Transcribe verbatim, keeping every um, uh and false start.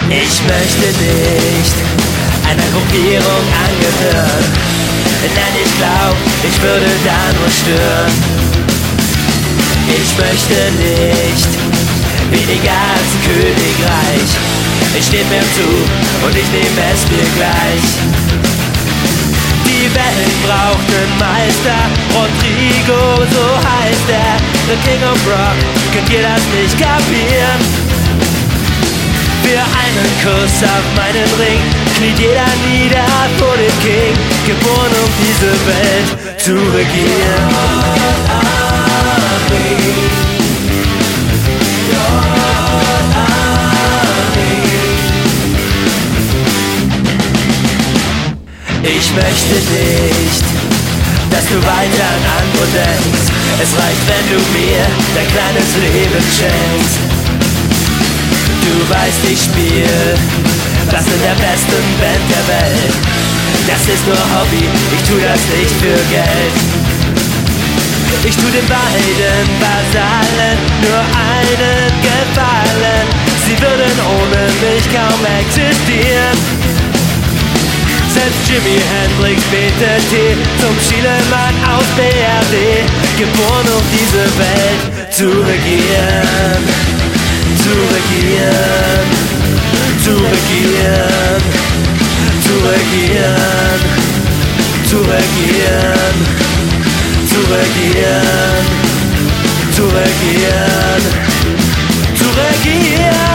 Ich möchte nicht einer Gruppierung angehören. Nein, ich glaub, ich würde da nur stören. Ich möchte nicht weniger als ein Königreich. Ich steh mir zu und ich nehme es mir gleich. Die Welt braucht nen Meister, Rodrigo, so heißt er. The King of Rock, könnt ihr das nicht kapieren? Für einen Kuss auf meinen Ring kniet jeder nieder vor dem King, geboren um diese Welt zu regieren. Ich möchte nicht, dass du weiter an andere denkst. Es reicht, wenn du mir dein kleines Leben schenkst. Du weißt, ich spiel das in der besten Band der Welt. Das ist nur Hobby, ich tu das nicht für Geld. Ich tu den beiden Vasallen nur einen Gefallen. Sie würden ohne mich kaum existieren. Selbst Jimi Hendrix betete zum Schielemann aus B R D, geboren um diese Welt zu regieren. Zu regieren, zu regieren, zu regieren, zu regieren, zu regieren, zu regieren, zu regieren.